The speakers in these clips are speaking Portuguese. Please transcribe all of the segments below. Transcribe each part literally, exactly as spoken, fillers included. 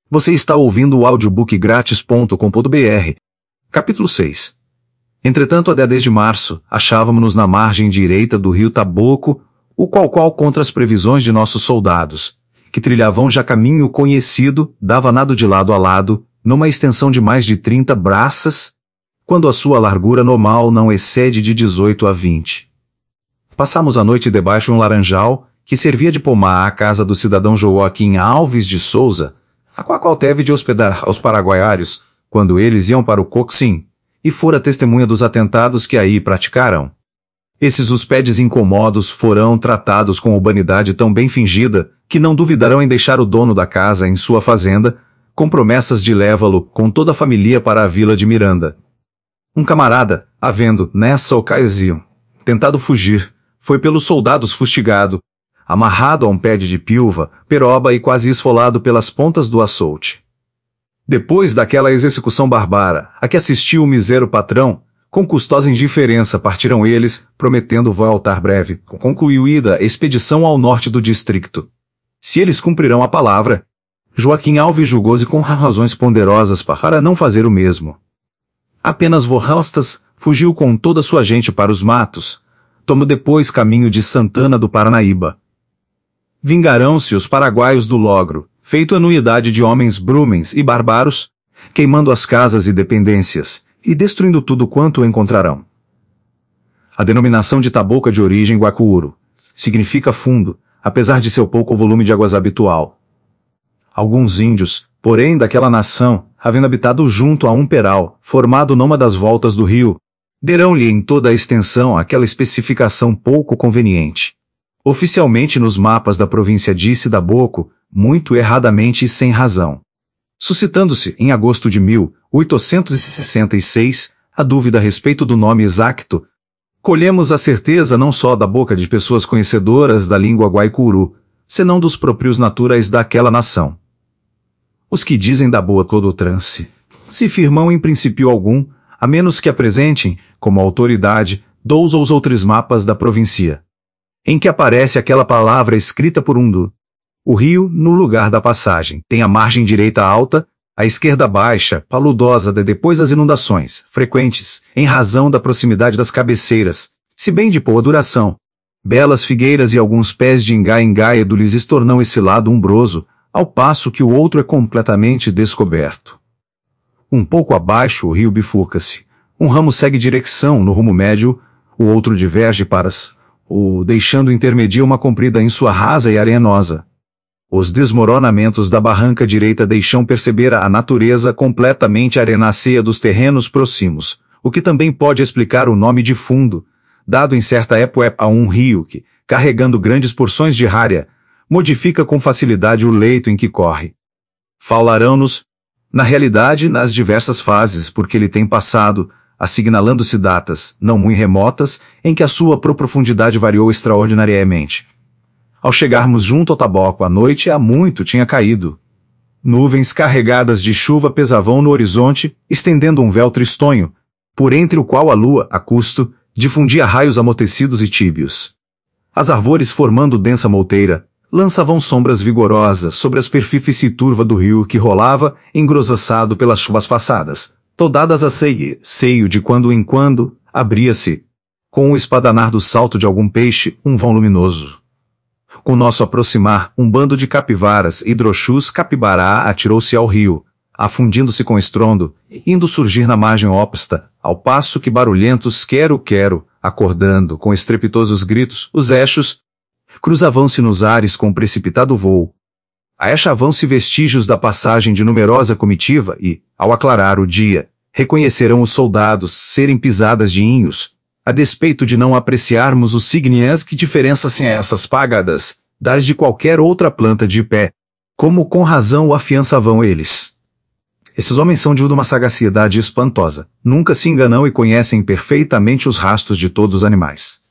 Você está ouvindo o audiobook grátis ponto com ponto br. Capítulo seis. Entretanto, até desde março, achávamos-nos na margem direita do rio Taboco, o qual qual contra as previsões de nossos soldados, que trilhavam já caminho conhecido, dava nado de lado a lado, numa extensão de mais de trinta braças, quando a sua largura normal não excede de dezoito a vinte. Passamos a noite debaixo de um laranjal, que servia de pomar à casa do cidadão Joaquim Alves de Souza, a qual qual teve de hospedar aos paraguaiários, quando eles iam para o Coxim, e fora testemunha dos atentados que aí praticaram. Esses hóspedes incomodos forão tratados com urbanidade tão bem fingida, que não duvidarão em deixar o dono da casa em sua fazenda, com promessas de levá-lo com toda a família para a vila de Miranda. Um camarada, havendo, nessa ocasião, tentado fugir, foi pelos soldados fustigado, amarrado a um pé de pilva, peroba e quase esfolado pelas pontas do açoute. Depois daquela execução barbara, a que assistiu o misério patrão, com custosa indiferença partiram eles, prometendo voltar breve, concluída a expedição ao norte do distrito. Se eles cumprirão a palavra, Joaquim Alves julgou-se com razões ponderosas para não fazer o mesmo. Apenas Vorrastas fugiu com toda sua gente para os matos, tomou depois caminho de Santana do Paranaíba. Vingarão-se os paraguaios do logro, feito anuidade de homens brumens e bárbaros, queimando as casas e dependências, e destruindo tudo quanto encontrarão. A denominação de Taboca de origem guacuro significa fundo, apesar de seu pouco volume de águas habitual. Alguns índios, porém daquela nação, havendo habitado junto a um peral, formado numa das voltas do rio, derão-lhe em toda a extensão aquela especificação pouco conveniente. Oficialmente nos mapas da província disse Taboco, muito erradamente e sem razão. Suscitando-se, em agosto de mil oitocentos e sessenta e seis, a dúvida a respeito do nome exato, colhemos a certeza não só da boca de pessoas conhecedoras da língua guaicuru, senão dos próprios naturais daquela nação. Os que dizem da boa todo o trance, se firmam em princípio algum, a menos que apresentem, como autoridade, dois ou outros mapas da província, em que aparece aquela palavra escrita por um do. O rio, no lugar da passagem, tem a margem direita alta, a esquerda baixa, paludosa de depois das inundações, frequentes, em razão da proximidade das cabeceiras, se bem de boa duração. Belas figueiras e alguns pés de engaia-engaia do lhes tornam esse lado umbroso, ao passo que o outro é completamente descoberto. Um pouco abaixo o rio bifurca-se. Um ramo segue direção no rumo médio, o outro diverge para as, o deixando intermedia uma comprida em sua rasa e arenosa. Os desmoronamentos da barranca direita deixam perceber a natureza completamente arenácea dos terrenos próximos, o que também pode explicar o nome de fundo, dado em certa época a um rio que, carregando grandes porções de rária, modifica com facilidade o leito em que corre. Falarão-nos, na realidade, nas diversas fases porque ele tem passado, assinalando-se datas, não muito remotas, em que a sua profundidade variou extraordinariamente. Ao chegarmos junto ao Taboco à noite há muito tinha caído. Nuvens carregadas de chuva pesavam no horizonte, estendendo um véu tristonho, por entre o qual a lua, a custo, difundia raios amortecidos e tíbios. As árvores formando densa molteira, lançavam sombras vigorosas sobre a superfície turva do rio que rolava, engrossaçado pelas chuvas passadas. Todadas a seio, seio de quando em quando, abria-se, com o espadanar do salto de algum peixe, um vão luminoso. Com nosso aproximar, um bando de capivaras e drochus capibará atirou-se ao rio, afundindo-se com estrondo, indo surgir na margem oposta, ao passo que barulhentos quero-quero, acordando com estrepitosos gritos, os echos, cruzavam-se nos ares com precipitado voo. Achavam-se vestígios da passagem de numerosa comitiva e, ao aclarar o dia, reconhecerão os soldados serem pisadas de inhos, a despeito de não apreciarmos os signias que diferençam-se essas pagadas, das de qualquer outra planta de pé, como com razão o afiançavam eles. Esses homens são de uma sagacidade espantosa, nunca se enganam e conhecem perfeitamente os rastros de todos os animais.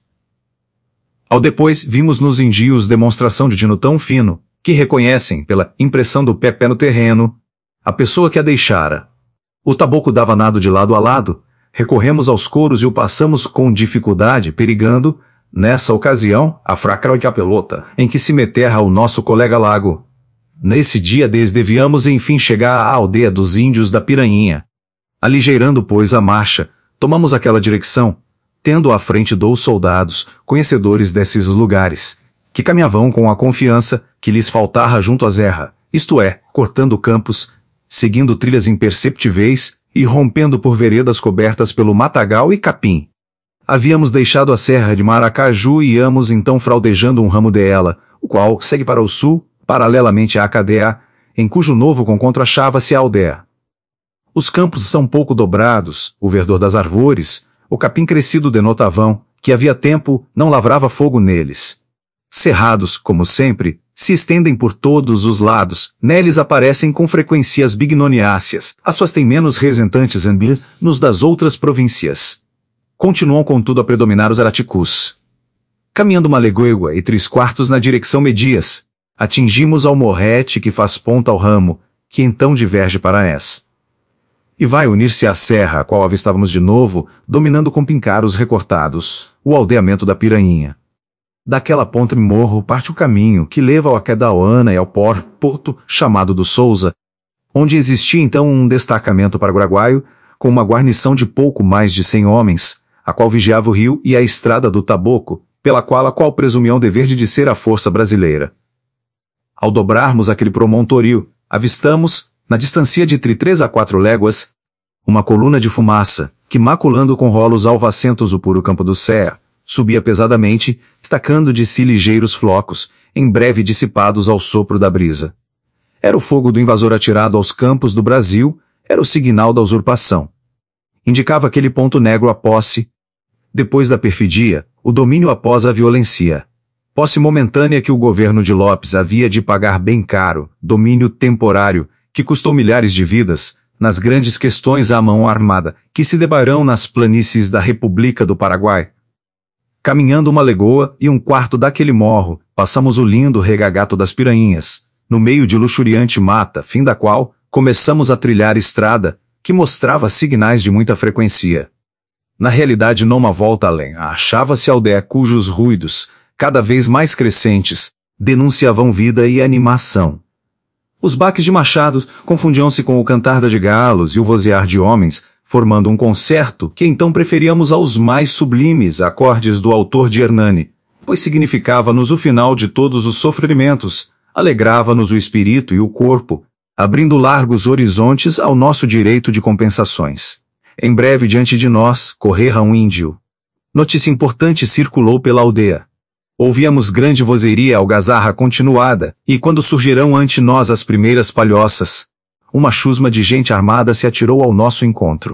Ao depois, vimos nos indios demonstração de dino tão fino, que reconhecem, pela impressão do pé-pé no terreno, a pessoa que a deixara. O Taboco dava nado de lado a lado, recorremos aos coros e o passamos com dificuldade, perigando, nessa ocasião, a fraca pelota, em que se meterra o nosso colega Lago. Nesse dia desviamos e enfim chegar à aldeia dos índios da Piranhinha. Aligeirando, pois, a marcha, tomamos aquela direção, tendo à frente dois soldados, conhecedores desses lugares, que caminhavam com a confiança que lhes faltara junto à serra, isto é, cortando campos, seguindo trilhas imperceptíveis e rompendo por veredas cobertas pelo matagal e capim. Havíamos deixado a serra de Maracaju e íamos então fraudejando um ramo dela, o qual segue para o sul, paralelamente à cadeia, em cujo novo encontro achava-se a aldeia. Os campos são pouco dobrados, o verdor das árvores, o capim crescido denotavam que havia tempo não lavrava fogo neles. Cerrados, como sempre, se estendem por todos os lados, neles aparecem com frequência as bignoniáceas, as suas têm menos representantes nos das outras províncias. Continuam contudo a predominar os araticus. Caminhando uma legua e três quartos na direção Medias, atingimos ao morrete que faz ponta ao ramo, que então diverge para es. E vai unir-se à serra, a qual avistávamos de novo, dominando com pincaros recortados, o aldeamento da Piranhinha. Daquela ponta em morro parte o caminho que leva ao Aquedauana e ao por, porto chamado do Souza, onde existia então um destacamento paraguaio, com uma guarnição de pouco mais de cem homens, a qual vigiava o rio e a estrada do Taboco, pela qual a qual presumiam dever de ser a força brasileira. Ao dobrarmos aquele promontório, avistamos, na distância de três a quatro léguas, uma coluna de fumaça, que maculando com rolos alvacentos o puro campo do Serra, subia pesadamente, estacando de si ligeiros flocos, em breve dissipados ao sopro da brisa. Era o fogo do invasor atirado aos campos do Brasil, era o signal da usurpação. Indicava aquele ponto negro a posse, depois da perfidia, o domínio após a violência. Posse momentânea que o governo de Lopes havia de pagar bem caro, domínio temporário, que custou milhares de vidas, nas grandes questões à mão armada, que se debarão nas planícies da República do Paraguai. Caminhando uma legoa e um quarto daquele morro, passamos o lindo regagato das Piranhinhas, no meio de luxuriante mata, fim da qual, começamos a trilhar estrada, que mostrava signais de muita frequência. Na realidade, numa volta além, achava-se aldeia cujos ruídos, cada vez mais crescentes, denunciavam vida e animação. Os baques de machados confundiam-se com o cantar de galos e o vozear de homens, formando um concerto que então preferíamos aos mais sublimes acordes do autor de Hernani, pois significava-nos o final de todos os sofrimentos, alegrava-nos o espírito e o corpo, abrindo largos horizontes ao nosso direito de compensações. Em breve diante de nós, correra um índio. Notícia importante circulou pela aldeia. Ouvíamos grande vozeria algazarra continuada, e quando surgirão ante nós as primeiras palhoças, uma chusma de gente armada se atirou ao nosso encontro.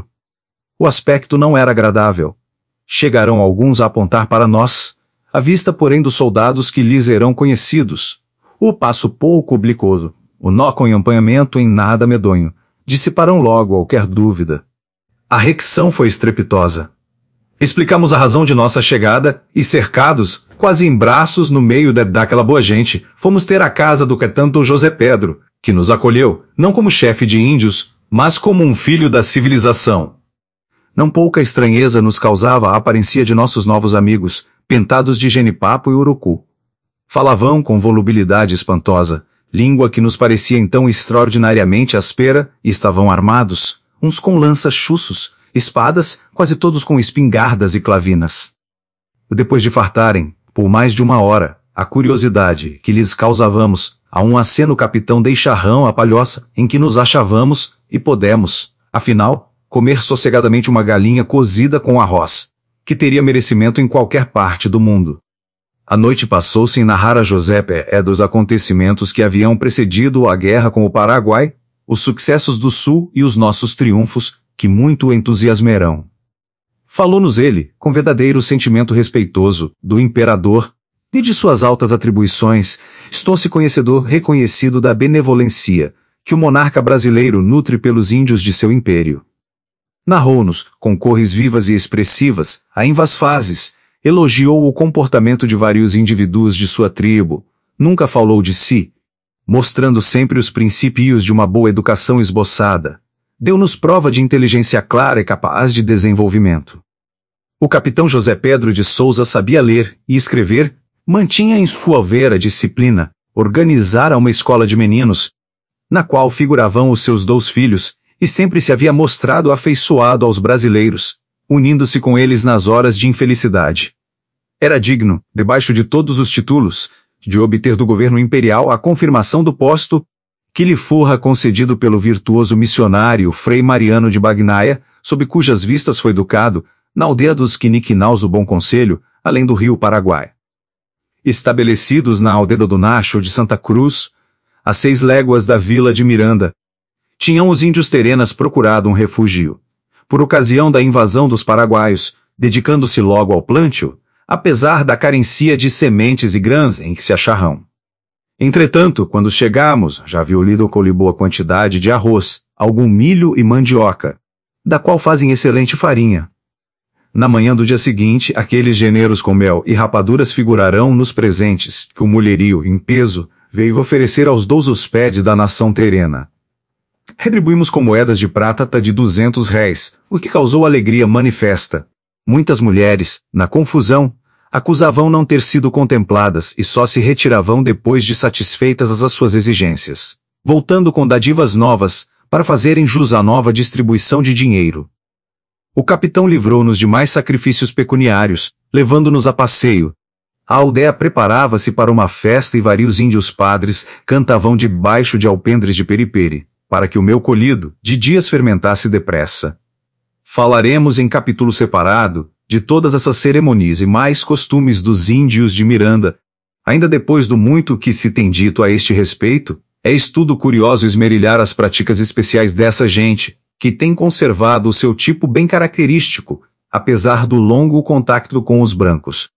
O aspecto não era agradável. Chegarão alguns a apontar para nós, à vista porém dos soldados que lhes serão conhecidos. O passo pouco oblicoso, o nó com empanhamento em nada medonho, dissiparão logo qualquer dúvida. A reação foi estrepitosa. Explicamos a razão de nossa chegada, e cercados, quase em braços no meio de, daquela boa gente, fomos ter a casa do catanto José Pedro, que nos acolheu, não como chefe de índios, mas como um filho da civilização. Não pouca estranheza nos causava a aparência de nossos novos amigos, pintados de genipapo e urucu. Falavam com volubilidade espantosa, língua que nos parecia então extraordinariamente áspera, e estavam armados, uns com lanças chuços, espadas, quase todos com espingardas e clavinas. Depois de fartarem, por mais de uma hora, a curiosidade que lhes causávamos, a um aceno capitão deixarrão a palhoça em que nos achávamos, e podemos, afinal, comer sossegadamente uma galinha cozida com arroz, que teria merecimento em qualquer parte do mundo. A noite passou-se em narrar a José Pé dos acontecimentos que haviam precedido a guerra com o Paraguai, os sucessos do Sul e os nossos triunfos, que muito entusiasmarão. Falou-nos ele, com verdadeiro sentimento respeitoso, do imperador, e de suas altas atribuições, estou-se conhecedor reconhecido da benevolência, que o monarca brasileiro nutre pelos índios de seu império. Narrou-nos, com cores vivas e expressivas, a invas fases, elogiou o comportamento de vários indivíduos de sua tribo, nunca falou de si, mostrando sempre os princípios de uma boa educação esboçada. Deu-nos prova de inteligência clara e capaz de desenvolvimento. O capitão José Pedro de Souza sabia ler e escrever, mantinha em sua vera disciplina, organizara uma escola de meninos, na qual figuravam os seus dois filhos, e sempre se havia mostrado afeiçoado aos brasileiros, unindo-se com eles nas horas de infelicidade. Era digno, debaixo de todos os títulos, de obter do governo imperial a confirmação do posto que lhe fora concedido pelo virtuoso missionário Frei Mariano de Bagnaia, sob cujas vistas foi educado, na aldeia dos Quiniquinaus do Bom Conselho, além do rio Paraguai. Estabelecidos na aldeia do Nacho de Santa Cruz, a seis léguas da vila de Miranda, tinham os índios terenas procurado um refúgio, por ocasião da invasão dos paraguaios, dedicando-se logo ao plantio, apesar da carencia de sementes e grãos em que se achavam. Entretanto, quando chegamos, já havia lido colhi boa quantidade de arroz, algum milho e mandioca, da qual fazem excelente farinha. Na manhã do dia seguinte, aqueles geneiros com mel e rapaduras figurarão nos presentes, que o mulherio, em peso, veio oferecer aos dois hóspedes da nação terena. Retribuímos com moedas de prata de duzentos réis, o que causou alegria manifesta. Muitas mulheres, na confusão, acusavam não ter sido contempladas e só se retiravam depois de satisfeitas as suas exigências, voltando com dádivas novas, para fazerem jus à nova distribuição de dinheiro. O capitão livrou-nos de mais sacrifícios pecuniários, levando-nos a passeio. A aldeia preparava-se para uma festa e vários índios padres cantavam debaixo de alpendres de periperi, para que o meu colhido, de dias fermentasse depressa. Falaremos em capítulo separado, de todas essas cerimônias e mais costumes dos índios de Miranda. Ainda depois do muito que se tem dito a este respeito, é estudo curioso esmerilhar as práticas especiais dessa gente, que tem conservado o seu tipo bem característico, apesar do longo contacto com os brancos.